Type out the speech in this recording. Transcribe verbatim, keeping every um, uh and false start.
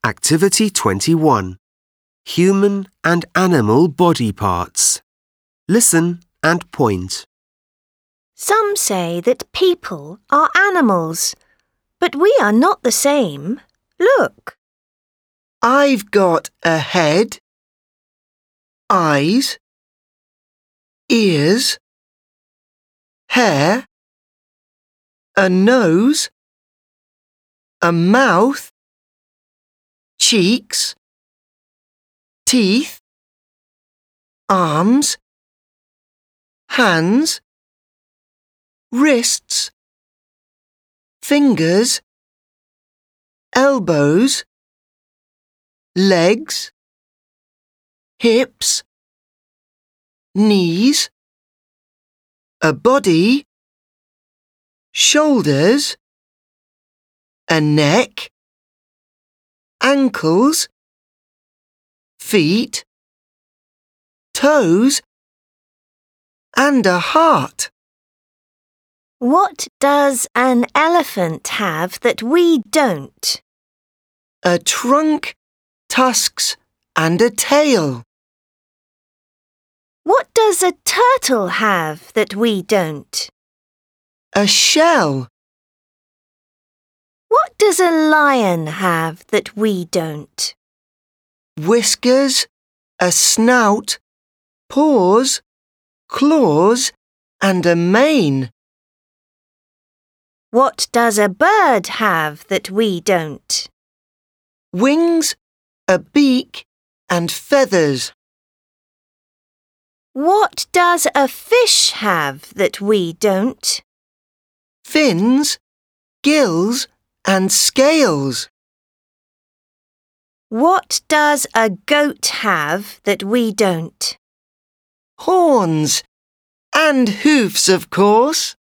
Activity twenty-one. Human and animal body parts. Listen and point. Some say that people are animals, but we are not the same. Look. I've got a head, eyes, ears, hair, a nose, a mouth, cheeks, teeth, arms, hands, wrists, fingers, elbows, legs, hips, knees, a body, shoulders, a neck, ankles, feet, toes, and a heart. What does an elephant have that we don't? A trunk, tusks, and a tail. What does a turtle have that we don't? A shell. What does a lion have that we don't? Whiskers, a snout, paws, claws, and a mane. What does a bird have that we don't? Wings, a beak, and feathers. What does a fish have that we don't? Fins, gills, and scales. What does a goat have that we don't? Horns, and hoofs, of course.